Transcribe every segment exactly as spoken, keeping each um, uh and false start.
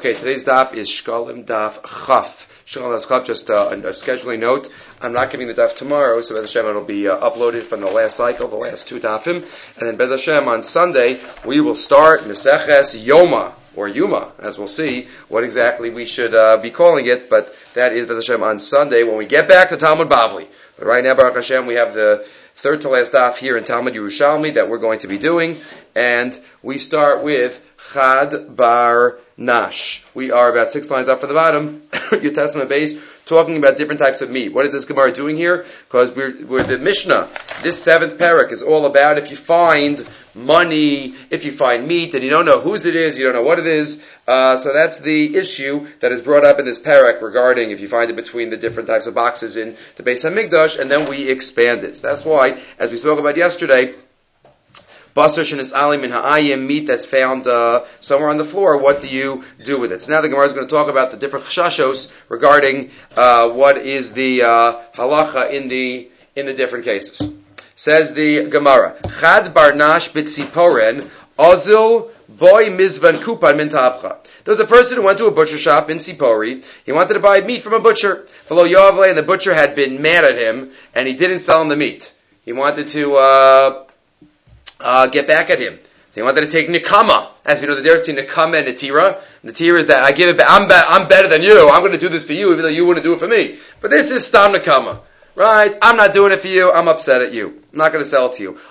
Okay, today's daf is Shkalim Daf Chaf. Shkalim Daf Chaf, just uh, a, a scheduling note. I'm not giving the daf tomorrow, so Bez Hashem it'll be uh, uploaded from the last cycle, the last two dafim. And then Bez Hashem on Sunday, we will start Meseches Yoma, or Yuma, as we'll see what exactly we should uh, be calling it, but that is Bez Hashem on Sunday when we get back to Talmud Bavli. But right now, Baruch Hashem, we have the third to last daf here in Talmud Yerushalmi that we're going to be doing, and we start with Chad Bar Nash. We are about six lines up from the bottom, Yud Testament base, talking about different types of meat. What is this Gemara doing here? Because we're, we're the Mishnah. This seventh parak is all about if you find money, if you find meat, and you don't know whose it is, you don't know what it is. Uh, so that's the issue that is brought up in this parak regarding if you find it between the different types of boxes in the Beis HaMikdash, and then we expand it. So that's why, as we spoke about yesterday, Basar shenis alim in ha'ayim, meat that's found uh, somewhere on the floor, what do you do with it? So now the Gemara is going to talk about the different chashashos regarding uh, what is the uh, halacha in the in the different cases. Says the Gemara, Chad barnash bitziporen ozil boy mizvan kupan min ta'apcha. There was a person who went to a butcher shop in Sipori. He wanted to buy meat from a butcher. Below Yavle, and the butcher had been mad at him, and he didn't sell him the meat. He wanted to uh, uh, get back at him. So he wanted to take nikama. As we know, the difference between nikama and natira. Natira is that I give it back. I'm, be- I'm better than you. I'm going to do this for you, even though you wouldn't do it for me. But this is stam nikama. Right? I'm not doing it for you. I'm upset at you. I'm not going to sell it to you.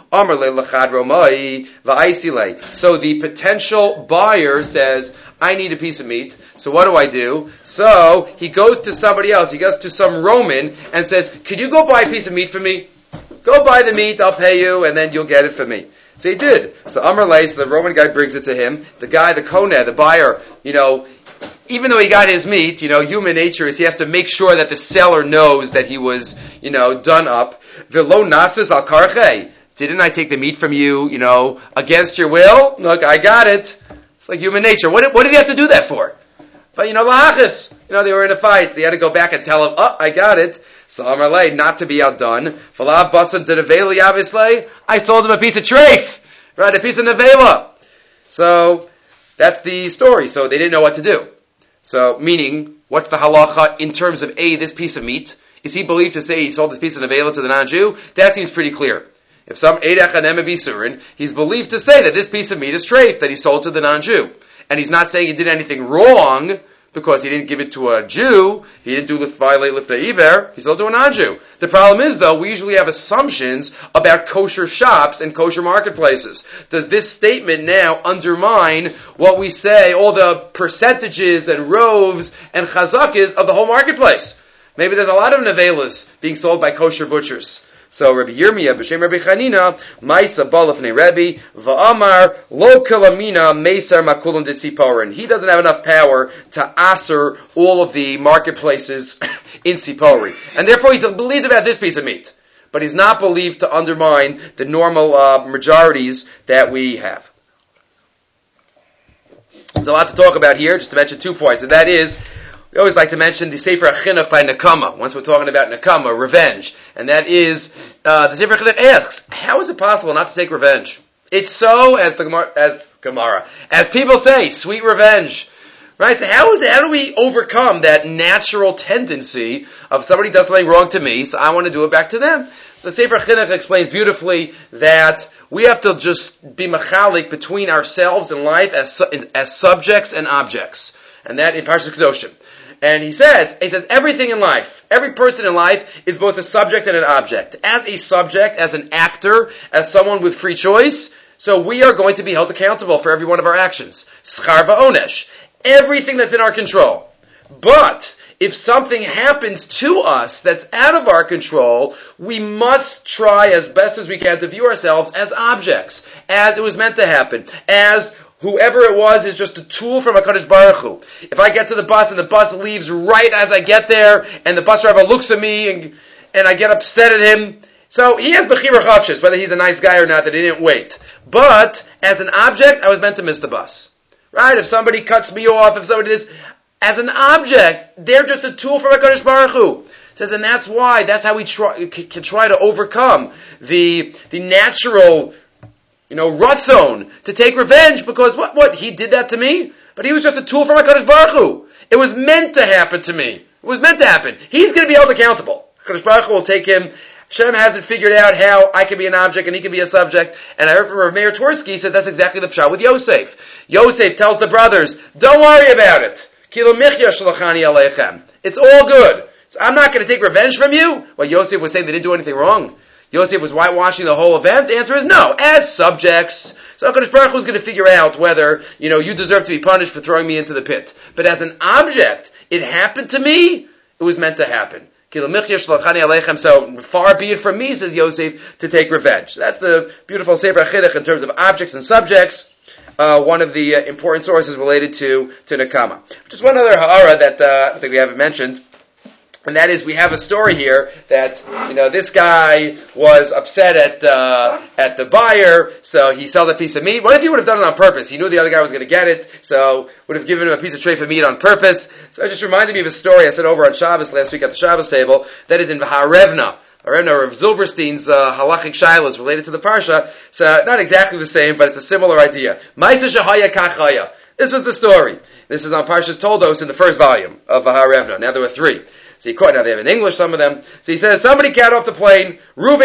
So the potential buyer says, I need a piece of meat. So what do I do? So he goes to somebody else. He goes to some Roman and says, could you go buy a piece of meat for me? Go buy the meat. I'll pay you, and then you'll get it for me. So he did. So Amr Lay, so the Roman guy brings it to him. The guy, the koneh, the buyer, you know, even though he got his meat, you know, human nature is he has to make sure that the seller knows that he was, you know, done up. V'lo nasas al karche. Didn't I take the meat from you, you know, against your will? Look, I got it. It's like human nature. What did, what did he have to do that for? But, you know, lahachis. You know, they were in a fight, so he had to go back and tell him, oh, I got it. So Amar Lay, not to be outdone. Falav basan to nevela yavislay. I sold him a piece of treif. Right, a piece of nevela. So, that's the story. So they didn't know what to do. So, meaning, what's the halacha in terms of A, this piece of meat? Is he believed to say he sold this piece of nevela to the non-Jew? That seems pretty clear. If some Eidach Hanem Bisurin, he's believed to say that this piece of meat is treif, that he sold to the non-Jew. And he's not saying he did anything wrong, because he didn't give it to a Jew, he didn't do violate lifnei iver, he sold to a non-Jew. The problem is, though, we usually have assumptions about kosher shops and kosher marketplaces. Does this statement now undermine what we say, all the percentages and roves and chazakis of the whole marketplace? Maybe there's a lot of nevelas being sold by kosher butchers. So Rabbi Yirmiyah, b'shem Rabbi Chanina, Maisa balafnei Rebbe, va'amar lo kalamina meisar makulam ditziporin. He doesn't have enough power to aser all of the marketplaces in Sipori, and therefore he's believed about this piece of meat, but he's not believed to undermine the normal uh, majorities that we have. There's a lot to talk about here. Just to mention two points, and that is, we always like to mention the Sefer HaChinuch by Nekama, once we're talking about Nekama, revenge. And that is, uh, the Sefer HaChinuch asks, how is it possible not to take revenge? It's so, as the Gemara, as Gemara, as people say, sweet revenge. Right? So how is it, how do we overcome that natural tendency of somebody does something wrong to me, so I want to do it back to them? The Sefer HaChinuch explains beautifully that we have to just be machalik between ourselves in life as, as subjects and objects. And that in Parshas Kedoshim. And he says, he says, everything in life, every person in life is both a subject and an object. As a subject, as an actor, as someone with free choice, so we are going to be held accountable for every one of our actions. Schar va'onesh. Everything that's in our control. But, if something happens to us that's out of our control, we must try as best as we can to view ourselves as objects, as it was meant to happen, as whoever it was is just a tool from HaKadosh Baruch Hu. If I get to the bus and the bus leaves right as I get there, and the bus driver looks at me and, and I get upset at him, so he has bechira chavshis, whether he's a nice guy or not, that he didn't wait. But, as an object, I was meant to miss the bus. Right? If somebody cuts me off, if somebody does, as an object, they're just a tool from HaKadosh Baruch Hu. Says, and that's why, that's how we try, can try to overcome the, the natural, you know, rutzon to take revenge, because what, what, he did that to me? but he was just a tool from HaKadosh Baruch Hu. It was meant to happen to me. It was meant to happen. He's going to be held accountable. HaKadosh Baruch Hu will take him. Hashem hasn't figured out how I can be an object and he can be a subject. And I heard from Rav Meir Twersky said that's exactly the pshat with Yosef. Yosef tells the brothers, don't worry about it. Kilo michya shalachani aleichem. It's all good. So I'm not going to take revenge from you. Well, Yosef was saying they didn't do anything wrong. Yosef was whitewashing the whole event. The answer is no. As subjects. So HaKadosh Baruch Hu is going to figure out whether, you know, you deserve to be punished for throwing me into the pit. But as an object, it happened to me. It was meant to happen. So far be it from me, says Yosef, to take revenge. That's the beautiful Sefer Chidduch in terms of objects and subjects. Uh, one of the uh, important sources related to to Nekama. Just one other ha'ara that uh, I think we haven't mentioned, and that is we have a story here that, you know, this guy was upset at uh, at the buyer, so he sold a piece of meat. What if he would have done it on purpose? He knew the other guy was going to get it, so would have given him a piece of treif of meat on purpose. So it just reminded me of a story I said over on Shabbos last week at the Shabbos table, that is in Vaharevna. Harevna, Rav Zilberstein's uh, halachic shilas related to the parsha. So not exactly the same, but it's a similar idea. Ma'aseh shehaya kachaya. This was the story. This is on Parshas Toldos in the first volume of Vaharevna. Now there were three. So he quote, now they have in English, some of them. So he says, somebody got off the plane, Reuven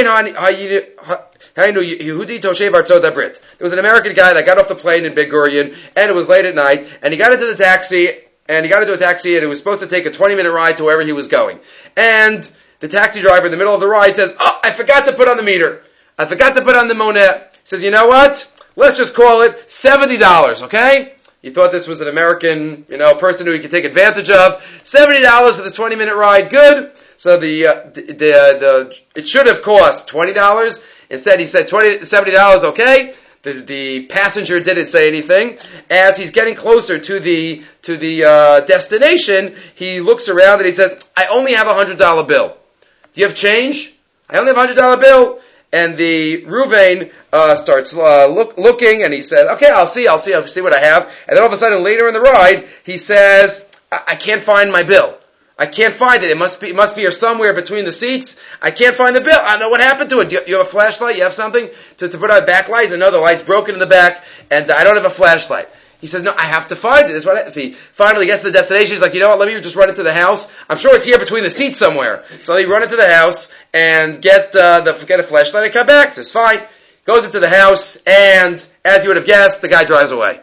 Yehudi Toshev Artzot Brit. There was an American guy that got off the plane in Ben Gurion, and it was late at night, and he got into the taxi, and he got into a taxi, and it was supposed to take a twenty minute ride to wherever he was going. And the taxi driver in the middle of the ride says, oh, I forgot to put on the meter. I forgot to put on the monette. He says, you know what? Let's just call it seventy dollars, okay? You thought this was an American, you know, person who you could take advantage of. seventy dollars for this twenty minute ride, good. So the, uh, the, the, uh, the, it should have cost twenty dollars. Instead he said twenty, seventy dollars, okay. The, the passenger didn't say anything. As he's getting closer to the, to the, uh, destination, he looks around and he says, I only have a one hundred dollar bill. Do you have change? I only have a one hundred dollar bill. And the Ruvain uh, starts uh, look, looking, and he says, okay, I'll see, I'll see, I'll see what I have. And then all of a sudden, later in the ride, he says, I, I can't find my bill. I can't find it. It must be, it must be here somewhere between the seats. I can't find the bill. I don't know what happened to it. Do you, you have a flashlight? You have something to, to put out backlights? And no, the light's broken in the back, and I don't have a flashlight. He says, no, I have to find it. This is what I, see, finally gets to the destination. He's like, you know what, let me just run into the house. I'm sure it's here between the seats somewhere. So he run into the house and get, uh, the, get a flashlight and come back. Says, fine. Goes into the house, and as you would have guessed, the guy drives away.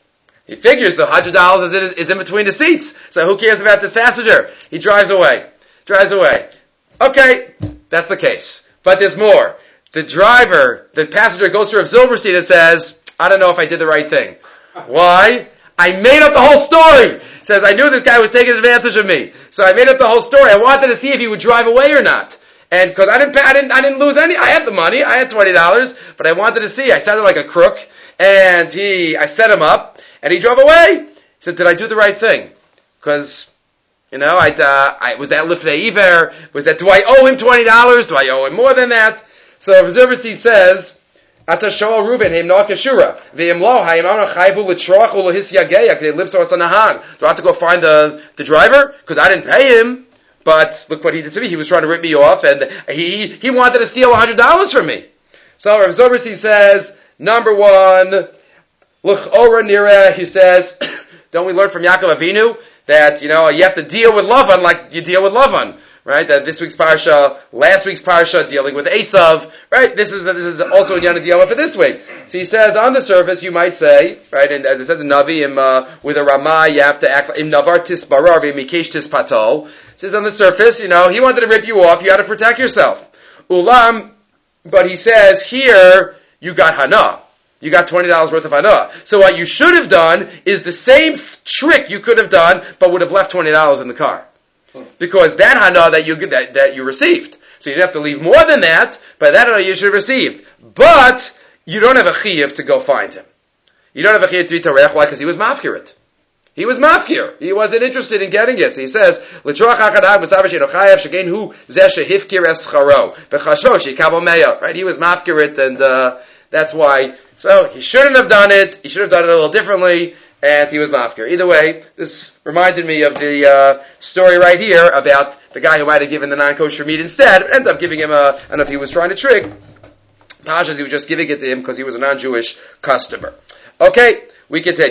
He figures the one hundred dollars is in, is in between the seats. So who cares about this passenger? He drives away. Drives away. Okay, that's the case. But there's more. The driver, the passenger goes to Rav Zilberstein and says, I don't know if I did the right thing. Why? I made up the whole story. Says, I knew this guy was taking advantage of me. So I made up the whole story. I wanted to see if he would drive away or not. And because I didn't pay, I didn't, I didn't lose any, I had the money, I had twenty dollars, but I wanted to see. I sounded like a crook, and he, I set him up, and he drove away. He said, did I do the right thing? Because, you know, I, uh, I, was that lifnei iver? Was that, do I owe him twenty dollars? Do I owe him more than that? So Rav Zilberstein says, Ata shoal Reuven heim noach Yeshua ve'im lo hayim ana chayvu l'troach u'lohis yageyak they live so as a nahan. Do I have to go find the the driver because I didn't pay him? But look what he did to me. He was trying to rip me off, and he he wanted to steal one hundred dollars from me. So Rav Zilberstein says, number one, l'chora nireh. He says, don't we learn from Yaakov Avinu that, you know, you have to deal with Lavan like you deal with Lavan? Right, that this week's parsha, last week's parsha, dealing with Esav. Right, this is this is also a Yana deal with it this way. So he says, on the surface, you might say, right, and as it says in Navi, im, uh, with a Ramah, you have to act im navar tisbarar v'mikesh tispatol. It says on the surface, you know, he wanted to rip you off, you had to protect yourself. Ulam, but he says here, you got hana. You got twenty dollars worth of hana. So what you should have done is the same f- trick you could have done, but would have left twenty dollars in the car. Because that hana that you that, that you received, so you didn't have to leave more than that. But that hana you should have received. But you don't have a chiyuv to go find him. You don't have a chiyuv to be tarech. Why? Because he was mafkir it. He was mafkir. He wasn't interested in getting it. So he says, "L'troach hachadad b'tavash enochayev shegein hu zeh shehifkir es scharo v'chashvo sheikabel meya." Right? He was mafkir it, and uh, that's why. So he shouldn't have done it. He should have done it a little differently. And he was mafkir. Either way, this reminded me of the uh, story right here about the guy who might have given the non-kosher meat instead, ended up giving him a, I don't know if he was trying to trick Pashas, he was just giving it to him because he was a non-Jewish customer. Okay, we continue.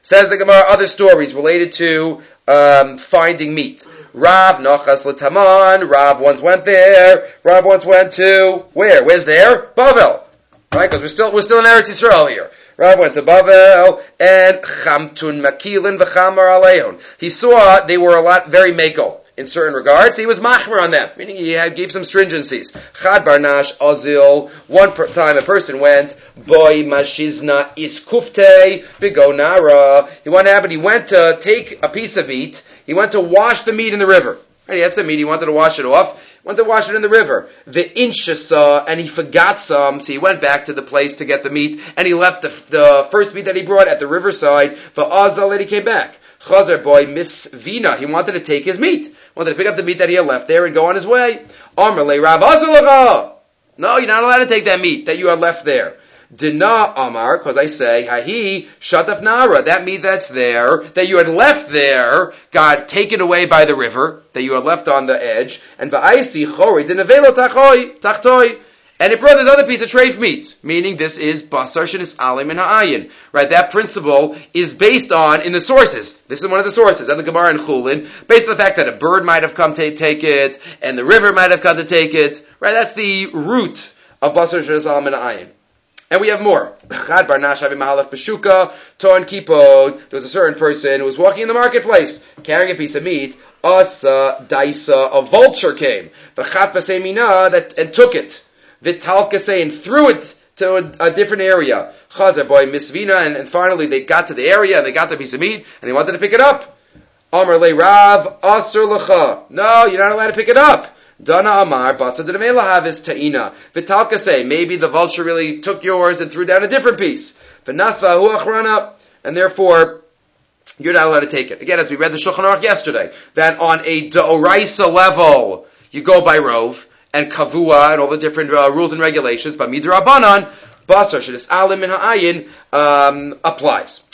Says the Gemara, other stories related to um, finding meat. Rav Nochas L'Taman, Rav once went there, Rav once went to, where? Where's there? Bavel. Right? Because we're still, we're still in Eretz Yisrael here. Rav went to Bavel, and Chamtun Makilin V'Chamar Aleon. He saw they were a lot, very makel in certain regards. He was machmer on them, meaning he had, gave some stringencies. Chad Barnash Azil, one per time a person went, Boy Mashizna Iskufte Bigonara. He what happened? He went to take a piece of meat, he went to wash the meat in the river. Right, he had some meat, he wanted to wash it off, went to wash it in the river. The inshasa, and he forgot some, so he went back to the place to get the meat, and he left the, the first meat that he brought at the riverside for Azal, and he came back. Chazer boy Miss Vina, he wanted to take his meat, wanted to pick up the meat that he had left there and go on his way. Amrle Rav Azalacha. No, you're not allowed to take that meat that you had left there. Dina Amar, because I say, Hahi Shataf Nara, that meat that's there, that you had left there, got taken away by the river, that you had left on the edge, and Va'aisi Chori Dinavelo Tachoi, Tachtoi, and it brought this other piece of treif meat, meaning this is Basar Shenis Alim and Ha'ayin. Right, that principle is based on, in the sources, this is one of the sources, and the Gemara in Chulin, based on the fact that a bird might have come to take it, and the river might have come to take it, right, that's the root of Basar Shenis Alim and Ha'ayin. And we have more. Chad Barnash Avi Mahalach Beshuka, Ton Kipod. There was a certain person who was walking in the marketplace, carrying a piece of meat. Asa Daisa, a vulture came. V'chat Vasemina, that and took it. V'talkase, and threw it to a, a different area. Chazer boy Misvina, and, and finally they got to the area and they got the piece of meat and they wanted to pick it up. Amar le Rav Asur L'cha. No, you're not allowed to pick it up. Dana Amar, Basa D'Namelahavis Ta'ina. V'talkase, maybe the vulture really took yours and threw down a different piece. V'nasva hu achrana, and therefore, you're not allowed to take it. Again, as we read the Shulchan Aruch yesterday, that on a D'oraisa level, you go by Rov, and Kavua, and all the different uh, rules and regulations, but Midra Abanan, Basar Shedis Alim and Ha'ayin, um, applies.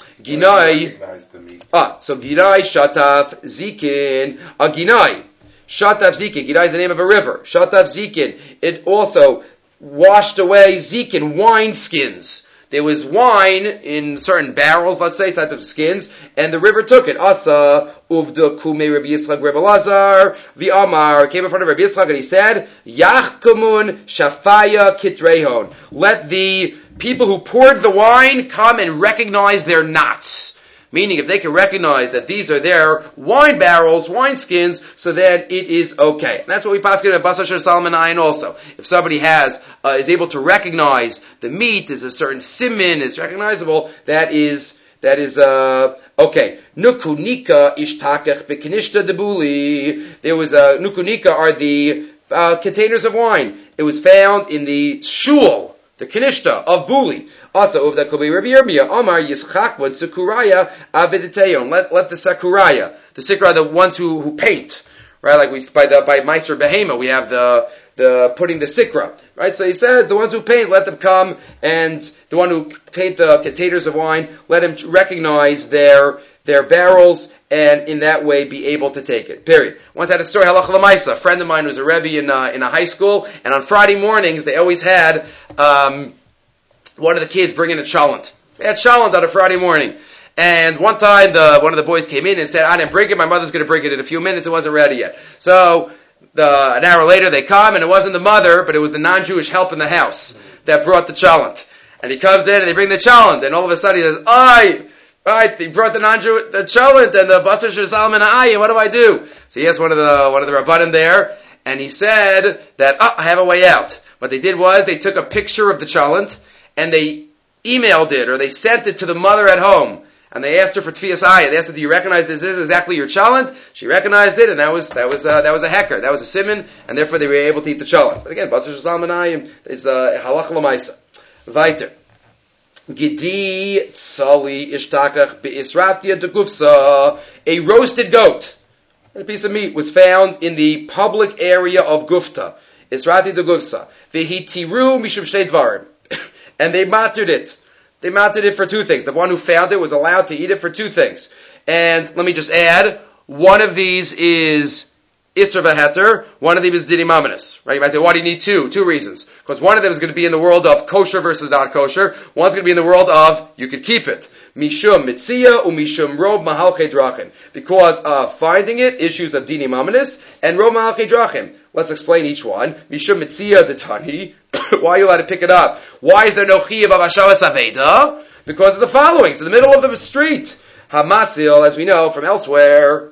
Ginai, ah, so Ginai, Shataf, Zikin, a Ginai. Shatav Zikin, Gidai is the name of a river. Shatav Zikin, it also washed away Zikin, wine skins. There was wine in certain barrels, let's say, type of skins, and the river took it. Asa, Uvda Kume Rabbi Yitzchak Rabbi Lazar, V'amar, came in front of Rabbi Yitzchak and he said, Yachkamun Shafaya Kitrehon. Let the people who poured the wine come and recognize their knots. Meaning, if they can recognize that these are their wine barrels, wine skins, so then it is okay. And that's what we pass in Basar Shenis Alim and Ha'ayin also. If somebody has, uh, is able to recognize the meat, is a certain simin, is recognizable, that is, that is, uh, okay. Nukunika ishtakech bekinishta debuli. There was a, nukunika are the, uh, containers of wine. It was found in the shul, the kinishta of Buli. Also, of that could be Rabbi Yirmiyah, Amar Yischakvod Sakuraya Aviditeyon. Let let the Sakuraya, the Sakuraya, the ones who, who paint, right? Like we by the by Meiser Behema, we have the the putting the Sikra, right? So he said the ones who paint, let them come, and the one who paint the containers of wine, let him recognize their their barrels, and in that way be able to take it. Period. Once I had a story, Halacha L'maisa. A friend of mine was a Rebbe in uh, in a high school, and on Friday mornings they always had. Um, One of the kids bringing a chalent. They had chalent on a Friday morning. And one time, the, one of the boys came in and said, I didn't bring it, my mother's going to bring it in a few minutes, it wasn't ready yet. So, the, an hour later they come, and it wasn't the mother, but it was the non-Jewish help in the house that brought the chalent. And he comes in, and they bring the chalent, and all of a sudden he says, Ay! Right, he brought the non-Jewish, the chalent, and the Basar Shenis Alim and Ha'ayin, what do I do? So he asked one of the, one of the Rabbanim there, and he said that, oh, I have a way out. What they did was, they took a picture of the chalent, and they emailed it, or they sent it to the mother at home, and they asked her for Tfias Ayah. They asked her, do you recognize this is exactly your chalent? She recognized it, and that was, that was, uh, that was a hecker. That was a simon, and therefore they were able to eat the chalent. But again, Basar Shenis Alim and Ha'ayin is, uh, Halacha L'maisa. Weiter. Gidi Tzali Ishtakach Be'isratia Degufsa. A roasted goat, a piece of meat, was found in the public area of Gufta. Israti Degufsa. Vehitiru Mishum Shtei Dvarim. And they mattered it. They mattered it for two things. The one who found it was allowed to eat it for two things. And let me just add, one of these is Isser V'Heter, one of them is Didi Mamanis. Right? You might say, why do you need two? Two reasons. Because one of them is going to be in the world of kosher versus not kosher. One's going to be in the world of, you could keep it. Mishum mitzia umishum rov mahalchei drachim. Because of finding it, issues of dinim amanis, and rov mahalchei drachim. Let's explain each one. Mishum mitzia the tani. Why are you allowed to pick it up? Why is there no chiyuv of hashavas aveda? Because of the following. It's in the middle of the street. Hamatzil, as we know from elsewhere,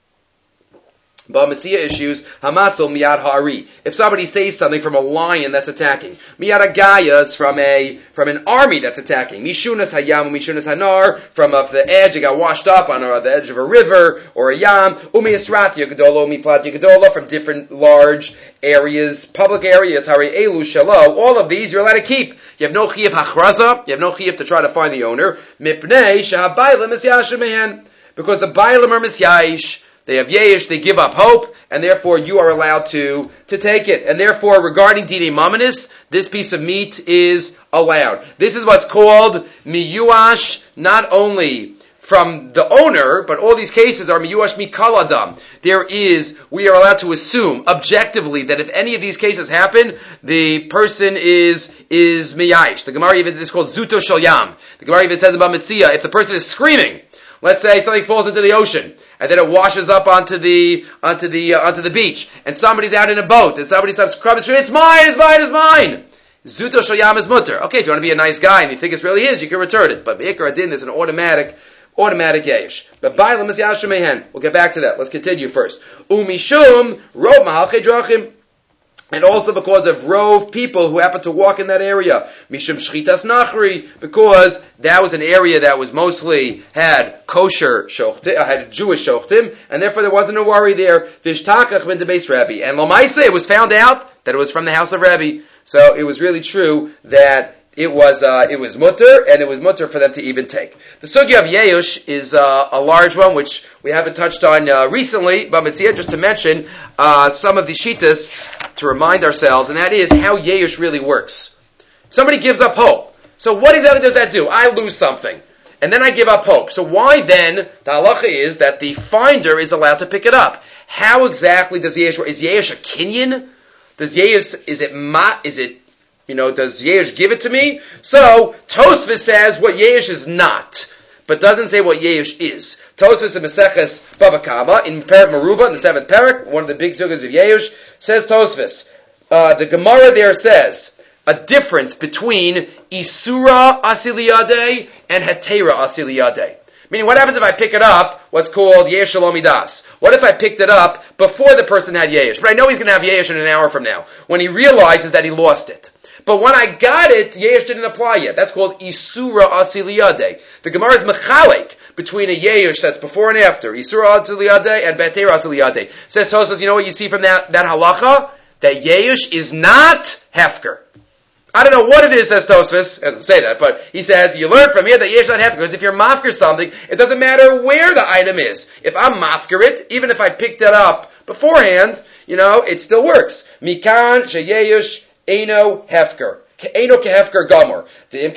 Ba'mitzia issues, Hamatzil miyad ha'ari. If somebody says something from a lion that's attacking, miyad ha'gayas from a, from an army that's attacking, mishunas hayam, mishunas hanar, from uh, the edge, it got washed up on uh, the edge of a river, or a yam, umi esratya gedola, umi platya gedola, from different large areas, public areas, hari elu shalo, all of these you're allowed to keep. You have no chiyuv hachraza, you have no chiyuv to try to find the owner, mipnei shahabaylim misyashem mehen, because the baylim are misyash, they have yesh, they give up hope, and therefore you are allowed to, to take it. And therefore, regarding dinei mamanis, this piece of meat is allowed. This is what's called miyuash, not only from the owner, but all these cases are miyuash mikal adam. There is, we are allowed to assume, objectively, that if any of these cases happen, the person is, is miyash. The Gemara even is called zuto shel yam. The Gemara even says about mitzia, if the person is screaming, let's say something falls into the ocean, and then it washes up onto the onto the uh, onto the beach, and somebody's out in a boat, and somebody starts crying, "It's mine! It's mine! It's mine!" Zuto shoyam is mutter. Okay, if you want to be a nice guy and you think it's really his, you can return it. But be'ikar adin is an automatic automatic yesh. But bailam is yashim mehen. We'll get back to that. Let's continue first. Umishum rov mahalchei drachim. And also because of rove people who happen to walk in that area. Mishum shchitas nachri, because that was an area that was mostly had kosher shochtim, had Jewish shochtim, and therefore there wasn't a worry there. Vishtakach min debeis Rabbi. And Lomaisa, it was found out that it was from the house of Rabbi. So it was really true that it was uh, it was mutter, and it was mutter for them to even take. The sugya of Yeush is uh, a large one, which we haven't touched on uh, recently, but Mitzvah, just to mention uh, some of the shitas to remind ourselves, and that is how Yeush really works. Somebody gives up hope. So what exactly does that do? I lose something, and then I give up hope. So why then, the halacha is that the finder is allowed to pick it up. How exactly does Yeush work? Is Yeush a kinyan? Does Yeush, is it ma, is it, you know, does Yeush give it to me? So, Tosfos says what Yeush is not, but doesn't say what Yeush is. Tosfos in Maseches Bava Kama, in Perek Meruba, in the seventh Perek, one of the big sugyas of Yeush, says Tosfos, uh, the Gemara there says, a difference between Isura Asiliyadeh and Hetera Asiliyadeh. Meaning, what happens if I pick it up, what's called Yesh Shalom Midas? What if I picked it up before the person had Yesh? But I know he's going to have Yesh in an hour from now, when he realizes that he lost it. But when I got it, Yesh didn't apply yet. That's called Isura Asiliyadeh. The Gemara is Mechalek between a Yesh that's before and after. Isura Asiliyadeh and Beter Asiliyadeh. Says Tosfos, you know what you see from that, that halacha? That Yesh is not Hefker. I don't know what it is, says Tosfos. Doesn't say that, but he says, you learn from here that Yesh is not Hefker. Because if you're mafker something, it doesn't matter where the item is. If I'm mafker it, even if I picked it up beforehand, you know, it still works. Mikan sheyesh Eino hefker. Eino kehefker gomer.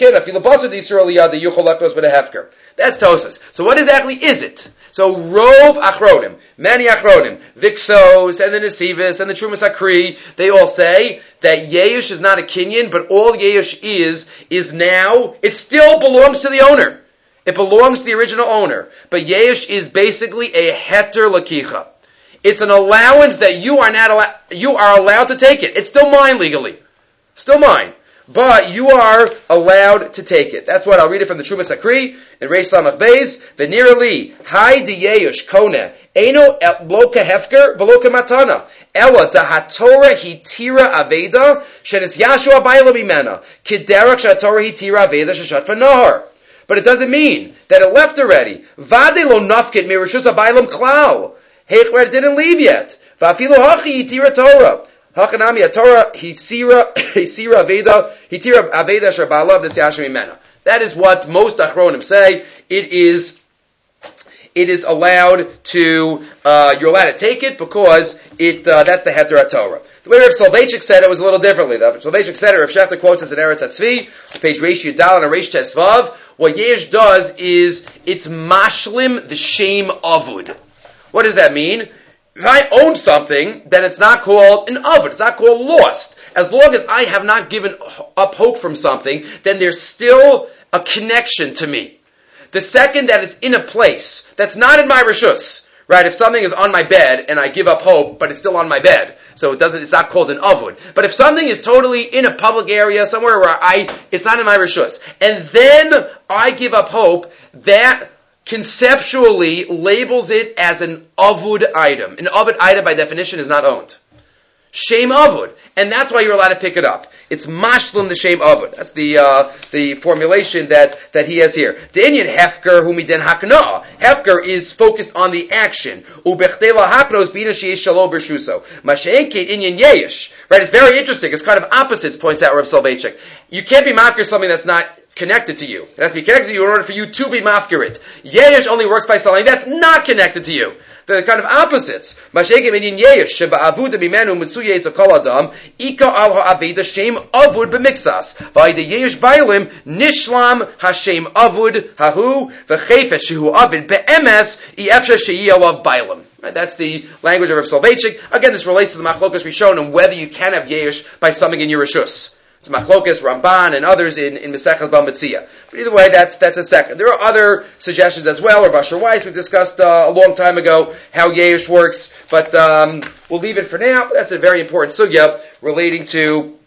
That's Tosfos. So what exactly is it? So Rov Achronim, many Achronim, Vixos, and the Nesivis, and the Trumas Akri, they all say that Yeush is not a kinyan, but all Yeush is, is now, it still belongs to the owner. It belongs to the original owner. But Yeush is basically a heter lakicha. It's an allowance that you are not allowed, you are allowed to take it. It's still mine legally. Still mine. But you are allowed to take it. That's what I'll read it from the Trumas Akri in Reish Samach Beis. V'nira li, hai di Yeush kone, eno lo kehefker v'lo kematana, ela dahatorah hitira aveda, shenis Yashua bayla mimena, kiderach shatorah hitira aveda sheshat v'nahar. But it doesn't mean that it left already. Vade lo nafkit mirishus abaylam klal. Heichwer, it didn't leave yet. Va'afilu hachi hitira Torah. Hakanami Torah hisira hisira aveda hitira aveda shabalav nesyashim imena. That is what most achronim say. It is it is allowed to uh, you're allowed to take it because it uh, that's the heter Torah. The way Rav Soloveitchik said it was a little differently. Rav Soloveitchik said it. Rav Shechter quotes us in Eretz Hatzvi, page Reish Yudal and Reish Tesvav. What Yesh does is it's mashlim the shame avud. What does that mean? If I own something, then it's not called an avud. It's not called lost. As long as I have not given up hope from something, then there's still a connection to me. The second that it's in a place that's not in my reshus, right? If something is on my bed and I give up hope, but it's still on my bed, so it doesn't, it's not called an avud. But if something is totally in a public area, somewhere where I, it's not in my reshus, and then I give up hope, that conceptually labels it as an avud item. An avud item by definition is not owned. Shem avud. And that's why you're allowed to pick it up. It's mashlum the shem avud. That's the uh, the formulation that, that he has here. The Inyan hefker hu miden hakna. Hefker is focused on the action. Ubechdela haknos bina sheyesh shalo bershuso. Masheenkeit inyan yeyish. Right? It's very interesting. It's kind of opposites, points out Rav Soloveitchik. You can't be mafkir something that's not connected to you. It has to be connected to you in order for you to be mafkir it. Yeyish only works by something that's not connected to you. They're kind of opposites. Mashegim in yeyish sheba avud b'menu mitzuyes akol adam ika al ha'aveda shem avud b'mixas v'ayde yeyish bailim nishlam hashem avud hahu v'chefet shehu avid be'emes iefsha sheyi alav bailim. Right, that's the language of Rav Soloveitchik. Again, this relates to the machlokas Rishonim and whether you can have yeyish by something in your reshus. It's Machlokas, Ramban, and others in, in Mesechus Bava Metzia. But either way, that's that's a second. There are other suggestions as well, or Vasher Weiss, we discussed uh, a long time ago how Yeyish works, but um, we'll leave it for now. That's a very important sugya relating to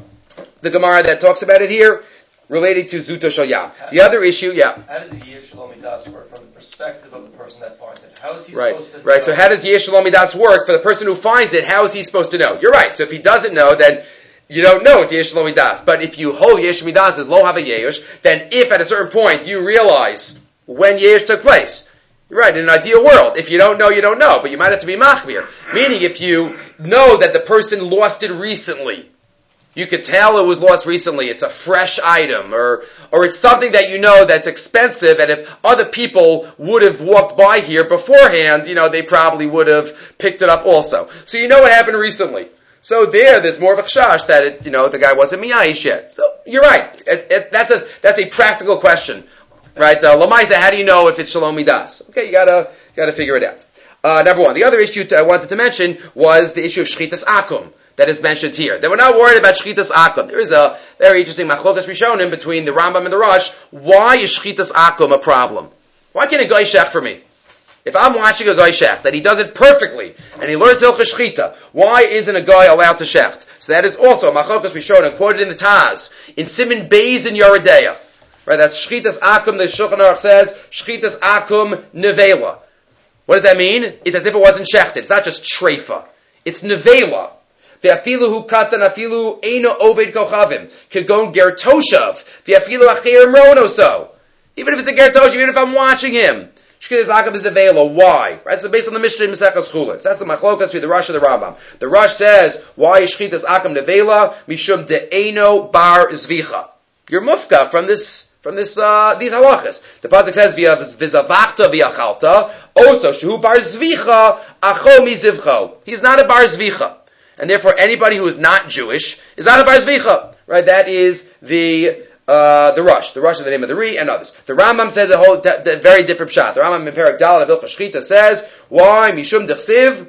the Gemara that talks about it here, relating to Zuto Shal Yam. The other issue, yeah. How does Yeyish Shalom Midas work from the perspective of the person that finds it? How is he right. supposed to know? Right, so how does Yeyish Shalom Midas work for the person who finds it? How is he supposed to know? You're right, so if he doesn't know, then you don't know it's Yesh Lo Midas. But if you hold Yesh Midas as Lo Have a Yesh, then if at a certain point you realize when Yesh took place, you're right, in an ideal world, if you don't know, you don't know, but you might have to be machmir. Meaning if you know that the person lost it recently, you could tell it was lost recently, it's a fresh item, or or it's something that you know that's expensive, and if other people would have walked by here beforehand, you know, they probably would have picked it up also. So you know what happened recently. So there, there's more of a chashash that it, you know, the guy wasn't miyayish yet. So you're right. It, it, that's a that's a practical question, right? Uh, Lamaisa, how do you know if it's shalom midas? Okay, you gotta you gotta figure it out. Uh, number one, the other issue I wanted to mention was the issue of shchitas akum that is mentioned here. They were not worried about shchitas akum. There is a very interesting machlokas rishonim between the Rambam and the Rosh. Why is shchitas akum a problem? Why can't a guy shech for me? If I'm watching a guy shecht, that he does it perfectly, and he learns Hilchos Shchita, why isn't a guy allowed to shecht? So that is also a machlokas we showed and quoted in the Taz, in Siman Beis in Yoredeya. Right, that's Shchitas Akum, the Shulchan Aruch says, Shchitas Akum Nevela. What does that mean? It's as if it wasn't shechted. It's not just treifa. It's Nevela. Ve'afilu hu katan afilu eino oved kochavim. Kegon ger toshav. Ve'afilu acher imronoso. Even if it's a ger toshav, even if I'm watching him. Shchitas Akum is Nevela. Why? Right? So based on the Mishnah in Mesechus Chulin. So that's the machlokas between the Rosh and the Rambam. The Rosh says, why is Shchitas Akum Nevela? Mishum de'eno bar zvicha. You're mufka from this, from this, uh, these halachas. The pasuk says, v'zavachta v'achalta, also, shehu bar zvicha, acho mizivcho. He's not a bar zvicha. And therefore, anybody who is not Jewish is not a bar zvicha. Right? That is the, Uh, the Rosh. The Rosh is the name of the Ri and others. The Rambam says a whole d- d- very different shot. The Rambam in Perek Daled of Hilchos Shchita says, why? Mishum dechsiv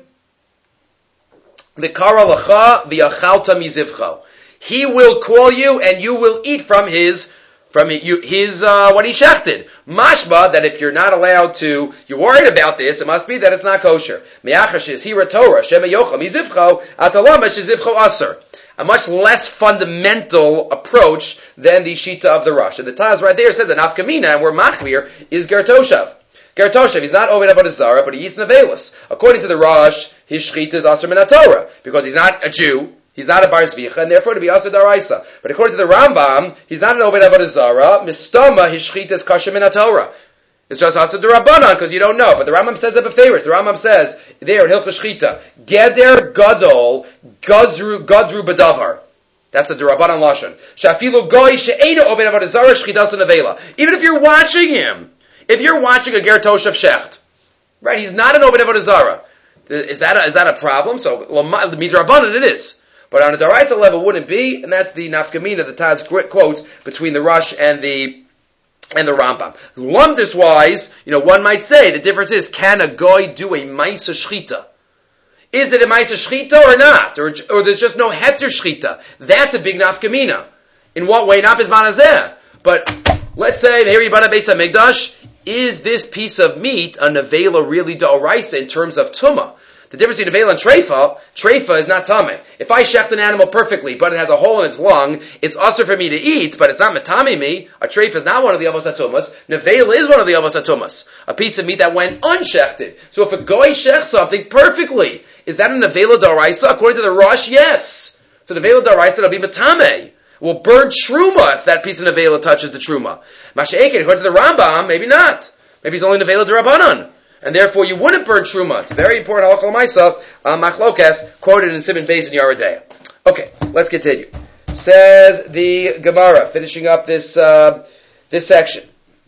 v'kara lacha v'yachalta mizivcha. He will call you and you will eat from his, from his, his uh, what he shechted. Mashma, that if you're not allowed to, you're worried about this, it must be that it's not kosher. Me'achash is hira Torah, shema yocha mizivcha, atalamesh izivcha aser. A much less fundamental approach than the Shita of the Rosh. And the Taz right there says that Nafkamina, and we're Machmir, is Gertoshav. Gertoshav, he's not Oved Avodah Zarah, but he eats Nevelis. According to the Rosh, his Shchita is Aser Min HaTorah, because he's not a Jew, he's not a Bar Zvicha, and therefore to be Aser Daraisa. But according to the Rambam, he's not an Oved Avodah Zarah, Mistama, his Shchita is Kasher Min HaTorah. It's just Aser D'Rabbanan, because you don't know. But the Rambam says that befavors. The Rambam says, there in Hilchos Shchita, Geder Gadol, Gazru, Gadru B'davar. That's the D'Rabbanan Lashon. Shafilu Goy She'eino Oved Avodah Zarah Shchitas Nevela. Even if you're watching him, if you're watching a Ger Toshav Shecht, right, he's not an Oved Avodah Zarah. Is that a, is that a problem? So, the Midrabanan it is. But on a Daraisa level, wouldn't be, and that's the Nafkamina, the Taz quotes between the Rosh and the and the Rambam. Lumdis wise, you know, one might say the difference is, can a goy do a Maisa Shchita? Is it a Maisa Shchita or not? Or, or there's just no Heter Shchita? That's a big nafkamina. In what way? Not Bizman Hazeh. But let's say the Heri Bana Beis HaMikdash, is this piece of meat a nevela really d'oraisa in terms of tumah? The difference between nevela and treifa, treifa is not tameh. If I shecht an animal perfectly, but it has a hole in its lung, it's usher for me to eat, but it's not metame me. A treifa is not one of the avos hatumas. Nevela is one of the avos hatumas. A piece of meat that went unshechted. So if a goy shechts something perfectly, is that a nevela d'oraisa? According to the Rosh, yes. So nevela d'oraisa, it'll be metame. Will burn truma if that piece of nevela touches the truma. Masha'ekin, according to the Rambam, maybe not. Maybe it's only nevela d'Rabbanan. And therefore you wouldn't burn truma. It's a very important halacha l'maisa, uh, machlokas, quoted in Siman Beis in Yeridea. Okay, let's continue. Says the Gemara, finishing up this, uh, this section.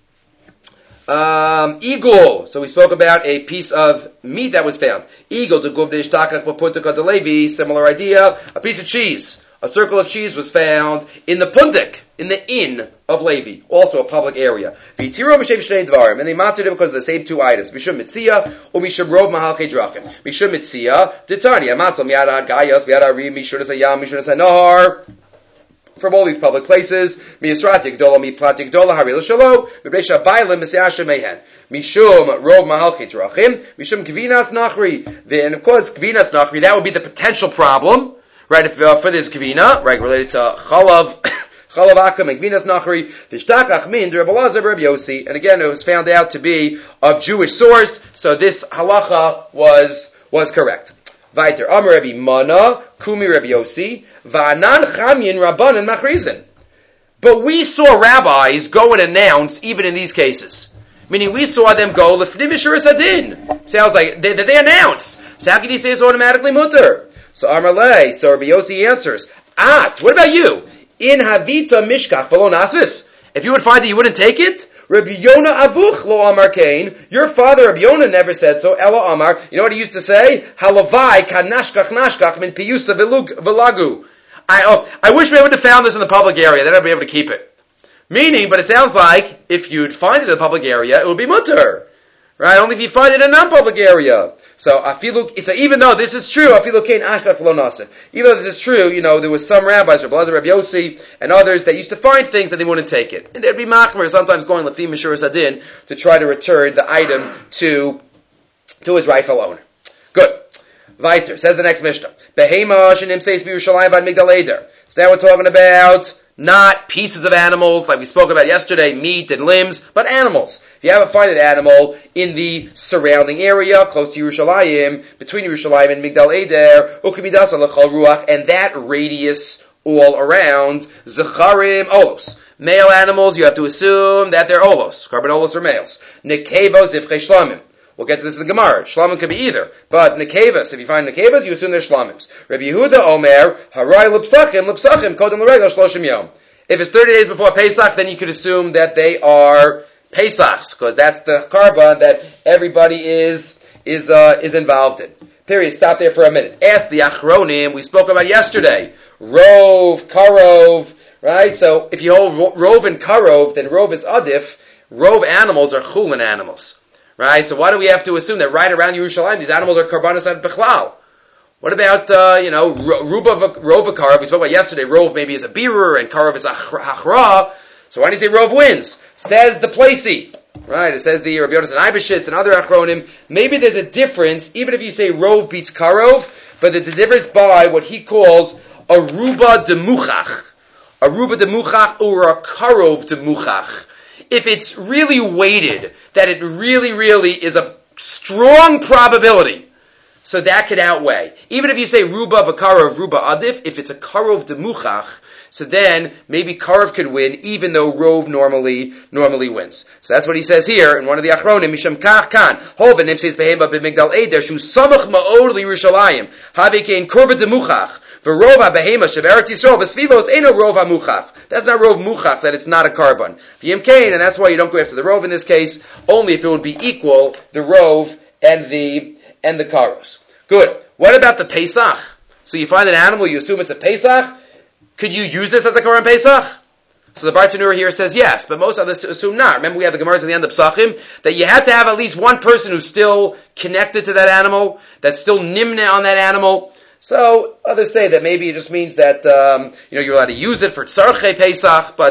Um, eagle. So we spoke about a piece of meat that was found. Eagle, the guvnish takach papuntika de Levi, similar idea. A piece of cheese. A circle of cheese was found in the pundik, in the inn of Levi, also a public area. And they mounted it because of the same two items. Mishum mitzia, or mishum rov mahalchei drachim. Mishum mitzia, titania, matzal miada gayas, miada ri, mishun asayam, mishun asanahar. From all these public places, miyasrati gdola, miplati gdola, haril shalo, mibresha bailim, misyasha mehen. Mishum rov mahalchei drachim, mishum gvinas nachri. Then, of course, gvinas nachri, that would be the potential problem. Right, if, uh, for this gvina, right, related to chalav, chalav akam and gvinas nachri, v'shtakach min d'Reb Elazar Reb Yossi, and again, it was found out to be of Jewish source, so this halacha was, was correct. Vayter, Amar Rebbe Mana, Kumi Reb Yossi, va'anan chamyin rabbanan machrizin. But we saw rabbis go and announce, even in these cases. Meaning we saw them go, l'fnim mishuras adin. Sounds like, they, they announce. So how can you say it's automatically mutter? So Amar Lei, so Rabbi Yossi answers, At, what about you? In Havita Mishkach v'lo nasvis. If you would find that you wouldn't take it, Rabbi Yonah Avuch lo Amar Kain. Your father Rabbi Yonah never said so. Elo Amar. You know what he used to say? Halavai kanashkach nashkach min piyusa v'lagu. I oh, I wish we would have found this in the public area. Then I'd be able to keep it. Meaning, but it sounds like if you'd find it in the public area, it would be mutter. Right? Only if you find it in a non-public area. So, afilu, so even though this is true, afilu kein ashkach lo naseh. Even though this is true, you know, there was some rabbis, Rabbi Elazar, Rabbi Yossi, and others that used to find things that they wouldn't take it. And there'd be machmer, sometimes going lefim mishuras adin, to try to return the item to, to his rightful owner. Good. Weiter, says the next Mishnah. Behema shenim seis b'Yerushalayim b'ad Migdal Eder. So now we're talking about not pieces of animals like we spoke about yesterday, meat and limbs, but animals. If you haven't found an animal in the surrounding area, close to Yerushalayim, between Yerushalayim and Migdal Eder, ukimidasa l'chol ruach, and that radius all around, zecharim olos. Male animals, you have to assume that they're olos. Carbon olos are males. Nekevos zivchei shlamim. We'll get to this in the Gemara. Shlamim could be either. But nekevas, if you find nekevas, you assume they're shlamims. Rabbi Yehuda Omer, harai l'psachim, l'psachim, kodem l'regel shloshim yom. If it's thirty days before Pesach, then you could assume that they are Pesachs, because that's the karban that everybody is, is, uh, is involved in. Period. Stop there for a minute. Ask the Achronim, we spoke about yesterday. Rov, Karov, right? So, if you hold Rov and Karov, then Rov is Adif. Rov animals are Chulin animals. Right? So why do we have to assume that right around Yerushalayim, these animals are karbanos ad bechlal? What about, uh, you know, Ruba, Rov Karov? We spoke about yesterday, Rov maybe is a birur, and Karov is a hachra. So why do you say Rov wins? Says the Placey. Right? It says the Rabbi Yonasan Eibeshitz and other achronim. Maybe there's a difference, even if you say Rov beats Karov, but there's a difference by what he calls a Ruba de Muchach. A Ruba de Muchach or a Karov de Muchach. If it's really weighted, that it really, really is a strong probability, so that could outweigh. Even if you say Ruba v'Karov, Ruba Adif, if it's a Karov demuchach, so then maybe Karov could win, even though Rov normally, normally wins. So that's what he says here, in one of the Achronim, Misham Kach Kan, Hoven Nimseis Behema b'Migdal Eder, Shu Samach Ma'od L'Yerushalayim, Havikein Kurva demuchach, V'Rova Behema Sheverat Yisrael, V'Svivos Eino Rova Muchach. That's not Rov Muchach, that it's not a carbon. V'Yim Kain, and that's why you don't go after the Rov in this case, only if it would be equal, the Rov and the, and the Karos. Good. What about the Pesach? So you find an animal, you assume it's a Pesach. Could you use this as a Korban Pesach? So the Bartanura here says yes, but most others assume not. Remember we have the Gemaras at the end of Psachim, that you have to have at least one person who's still connected to that animal, that's still nimne on that animal. So others say that maybe it just means that, um, you know, you're allowed to use it for Tzarchei Pesach, but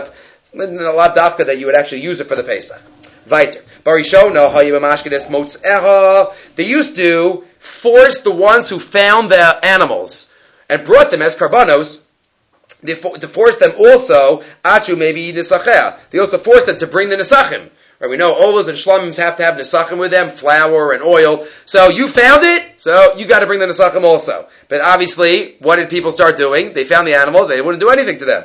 lot dafka that you would actually use it for the Pesach. Weiter. Barishona hayibamashkedes motzeha. They used to force the ones who found the animals and brought them as karbanos. They for, to force them also achu maybe nisacheh. They also forced them to bring the nisachim. Right, we know olas and shlamim have to have nisachim with them, flour and oil. So you found it, so you got to bring the nisachim also. But obviously, what did people start doing? They found the animals, they wouldn't do anything to them.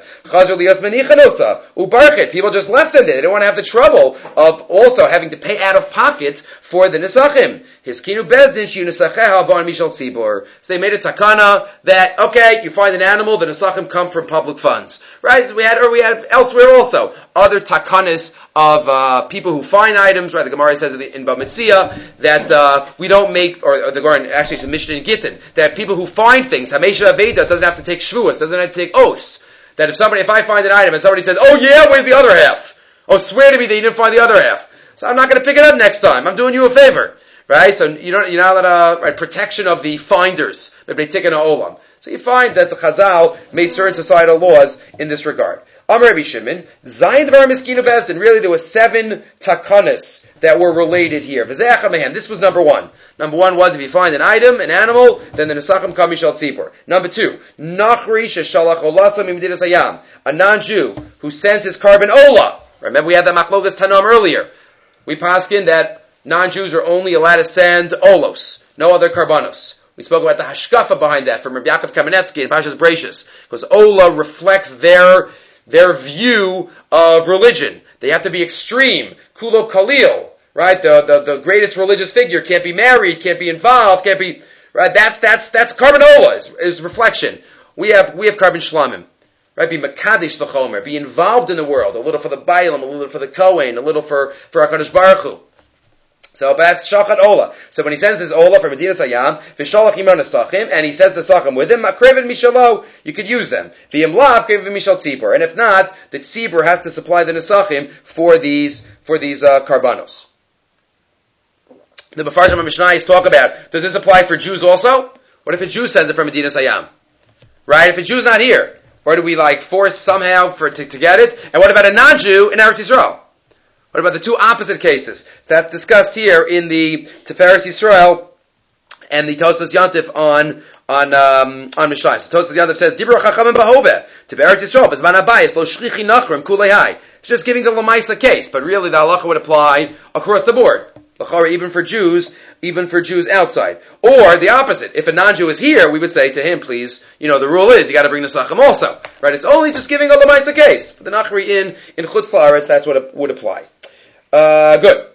People just left them there. They didn't want to have the trouble of also having to pay out of pocket for the nisachim. Hiskinu bezdin shiu nisacheha bar mishal tzibur. So they made a takana that, okay, you find an animal, the nisachim come from public funds. Right? So we had, or we had elsewhere also, other takanas of uh, people who find items, right? The Gemara says in Bamitzia that uh, we don't make, or, or the Gemara actually it's a Mishnah in Gittin, that people who find things, Hamesha Aveda doesn't have to take shvuas, doesn't have to take oaths. That if somebody, if I find an item and somebody says, oh yeah, where's the other half? Oh, swear to me that you didn't find the other half. So I'm not going to pick it up next time. I'm doing you a favor, right? So you don't, you're not allowed, uh, right, protection of the finders. Maybe they take an olam. So you find that the Chazal made certain societal laws in this regard. Amar Rabbi Shimon, Zayin Dvar Miskinu Bezdin. Really, there were seven takanas that were related here. This was number one. Number one was if you find an item, an animal, then the Nesachim Kam Mishal Tzipor. Number two, Nachri Sheshalach Olasam Imdinas Hayam. A non-Jew who sends his carbon Ola. Remember we had that Machlokas Tanam earlier. We paskin that non-Jews are only allowed to send Olos, no other Karbanos. We spoke about the hashkafa behind that from Rabbi Yaakov Kamenetsky in Pashas Breishis, because Ola reflects their their view of religion. They have to be extreme. Kulo Kalil, right? The, the the greatest religious figure can't be married, can't be involved, can't be right. That's that's that's carbon Ola is, is reflection. We have we have carbon shlamim, right? Be makadesh v'chomer, be involved in the world, a little for the Bailam, a little for the Kohen, a little for for Hakadosh Baruch Hu. So but that's Shachat Ola. So when he sends this Ola from Medinas Hayam, V'shalach Imon Nesachim, and he sends the Sachim with him, Makrevin Mishalo, you could use them. V'yim Lav, Krevin Mishal Tzibur. And if not, the Tzibur has to supply the Nesachim for these, for these, uh, Karbanos. The Mefarshim and Mishnayos talk about, does this apply for Jews also? What if a Jew sends it from Medinas Hayam? Right? If a Jew's not here, or do we like force somehow for, to, to get it? And what about a non-Jew in Eretz Yisrael? What about the two opposite cases that's discussed here in the Tiferes Yisrael and the Tosfos Yantif on on um, on Mishnah? So Tosfos Yantif says, "Dibra Chachamim Bahove Tiferes Yisrael Bezman Habayis Lo Shlichi Nachrim Kulei Hai." It's just giving the Lamaisa case, but really the halacha would apply across the board, even for Jews, even for Jews outside. Or the opposite: if a non-Jew is here, we would say to him, "Please, you know the rule is you got to bring the Sachim also, right? It's only just giving a Lamaisa case. For the Nachri in in Chutz La'aretz, that's what it would apply." Uh, good.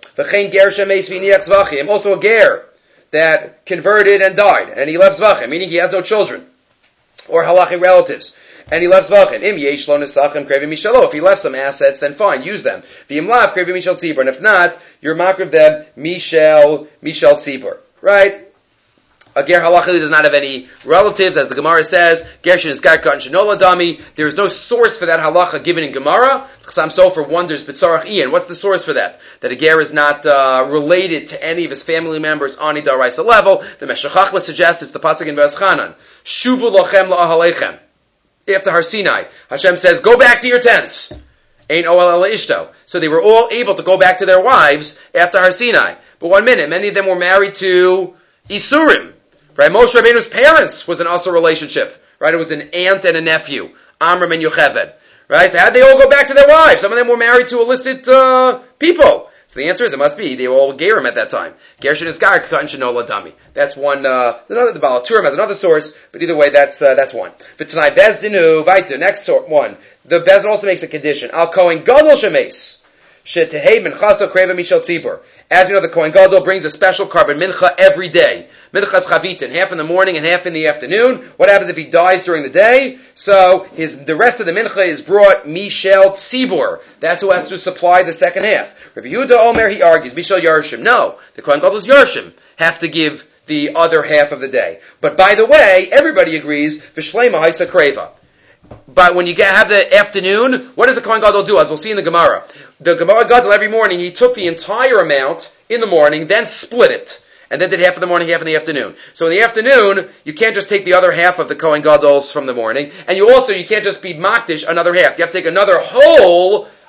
Also a ger that converted and died, and he left zvachim, meaning he has no children or halachic relatives, and he left zvachim. Im yesh lo nesachim krevim mishalo. If he left some assets, then fine, use them. V'im lav krevim mishal tzibur, and if not, you're makriv them mishal mishal tzibur. Right? A ger halachically does not have any relatives, as the Gemara says. Gershin is garka and shenola dami. There is no source for that halacha given in Gemara. Chasam Sofer wonders, b'tzarach ian. What's the source for that? That a ger is not uh, related to any of his family members on a daraisa level. The Meshech Chochmah suggests it's the pasuk in V'eschanan. Shuvu lochem la'ahalechem. After Har Sinai, Hashem says, "Go back to your tents." Ein oel ela ishto. So they were all able to go back to their wives after Har Sinai. But one minute, many of them were married to Isurim. Right, Moshe Rabbeinu's parents was an also relationship. Right, it was an aunt and a nephew, Amram and Yocheved. Right, so how'd they all go back to their wives? Some of them were married to illicit uh, people. So the answer is it must be they were all gerim at that time. Gershon is gar katan shenola dami. That's one. Uh, another the Baal Turim has another source, but either way, that's uh, that's one. But tonight bezdinu vaiter. Next sort one. The bezdin also makes a condition. Al kohen gadol shemes shetehei minchaso kreva mishal tzibur. As we know, the Kohen Gadol brings a special carbon mincha every day. Minchas chavitin, half in the morning and half in the afternoon. What happens if he dies during the day? So his the rest of the mincha is brought mishel tzibur. That's who has to supply the second half. Rabbi Yehuda Omer, he argues, mishel yarshim. No, the Kohen Gadol's yarshim have to give the other half of the day. But by the way, everybody agrees, v'shleima haisa kreva. But when you get, have the afternoon, what does the Kohen Gadol do? As we'll see in the Gemara. The Gemara Gadol every morning, he took the entire amount in the morning, then split it. And then did half in the morning, half in the afternoon. So in the afternoon, you can't just take the other half of the Kohen Gadol's from the morning. And you also, you can't just be makdish another half. You have to take another whole